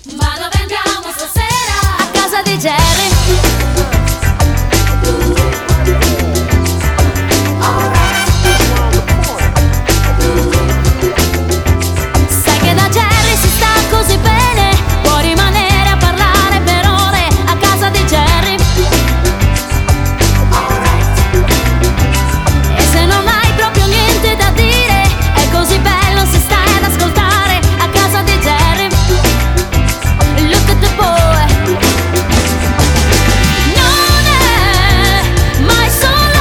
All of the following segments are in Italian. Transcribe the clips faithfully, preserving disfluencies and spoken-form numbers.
Ma dove andiamo stasera? A casa di Jerry. Sai che da Jerry si sta così bene, può rimanere a parlare per ore a casa di Jerry. E se non hai proprio niente da dire, è così bello se stai ad ascoltare a casa di Jerry. Look at the boy. Non è mai solo,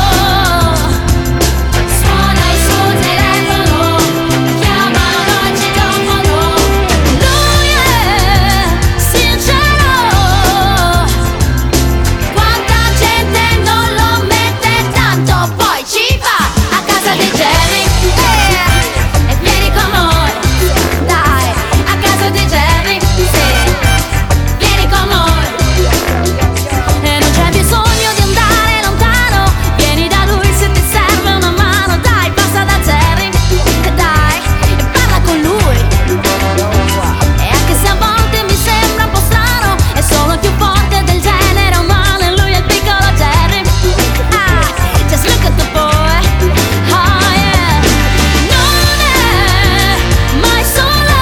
suona il suo telefono, chiamano e citofono. Lui è sincero, quanta gente non lo mette tanto, poi ci va a casa di Jerry. Eh, e vieni con noi, dai, a casa di Jerry, sì, vieni con noi. E non c'è bisogno di andare lontano, vieni da lui se ti serve una mano. Dai, passa da Jerry, dai, e parla con lui. E anche se a volte mi sembra un po' strano, è solo il più forte del genere umano, e lui è il piccolo Jerry. Ah, just look at the boy. Oh yeah. Non è mai solo,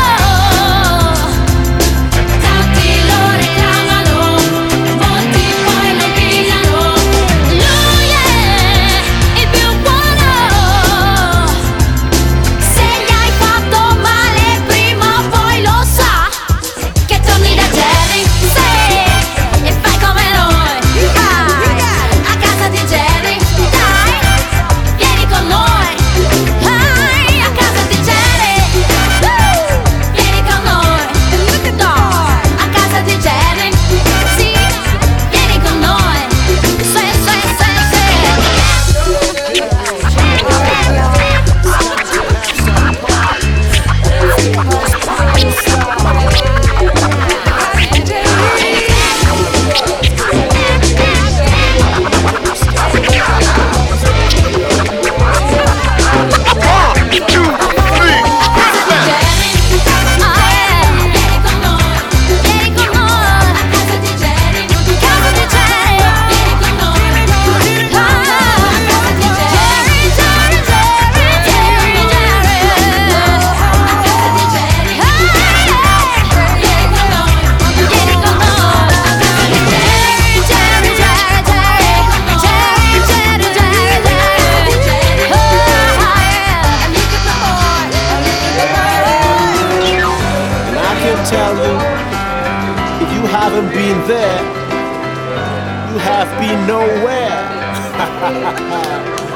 tanti lo reclamano, molti poi lo pigliano. Lui è il più buono, se gli hai fatto male prima o poi lo sa che torni da Jerry, sì, e fai come noi. Vai a casa di Jerry, dai, vieni con noi. Vai a casa di Jerry, uh, vieni con noi. A casa di Jerry, sì, vieni con noi. Sì, sì, sì, Tell you, if you haven't been there, you have been nowhere.